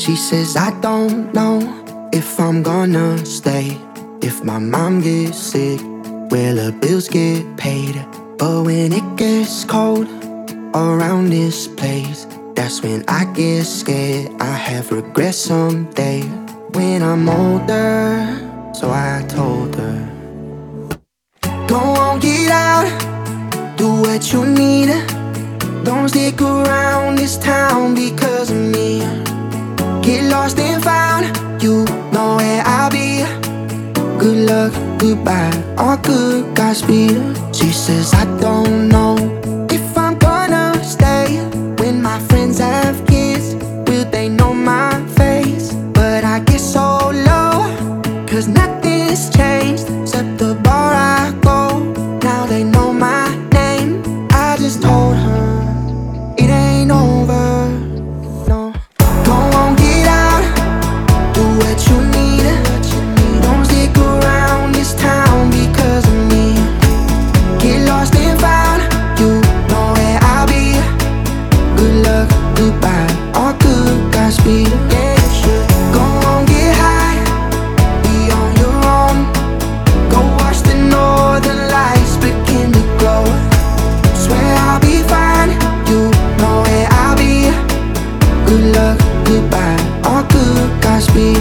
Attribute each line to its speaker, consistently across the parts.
Speaker 1: She says I don't know if I'm gonna stay. If my mom gets sick, will her bills get paid? But when it gets cold around this place, that's when I get scared. I have regrets someday when I'm older. So I told her, go on, get out, do what you need. Don't stick around this town because of me. Get lost and found, you know where I'll be. Good luck, goodbye, or good Godspeed. She says I don't know if I'm gonna stay. When my friends have kids, will they know my face? But I get so low, cause nothing's changed except the bar I go. Now they know my name. I just told her it ain't over, no. Go on, get out, do what you need. Don't stick around this town because of me. Get lost and found, you know where I'll be. Good luck, goodbye, or good Godspeed. Yeah, you should go on, get high, be on your own. Go watch the northern lights begin to glow. Swear I'll be fine, you know where I'll be. Good luck, goodbye, or good Godspeed.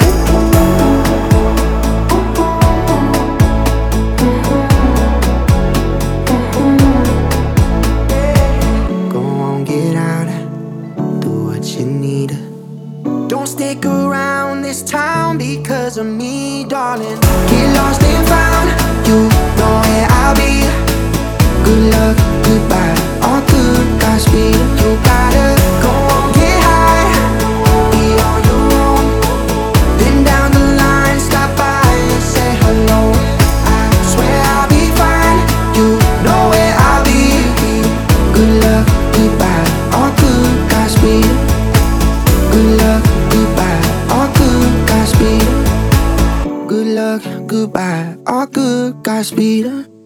Speaker 1: Go on, get out, do what you need. Don't stick around this town because of me, darling. Get lost and found, you know where I'll be. Good luck, goodbye, or good Godspeed. You gotta go on, get high, be on your own. Then down the line, stop by and say hello. I swear I'll be fine, you know where I'll be. Good luck, goodbye, or good Godspeed. Good luck, goodbye, or good Godspeed. Good luck, goodbye, or good Godspeed.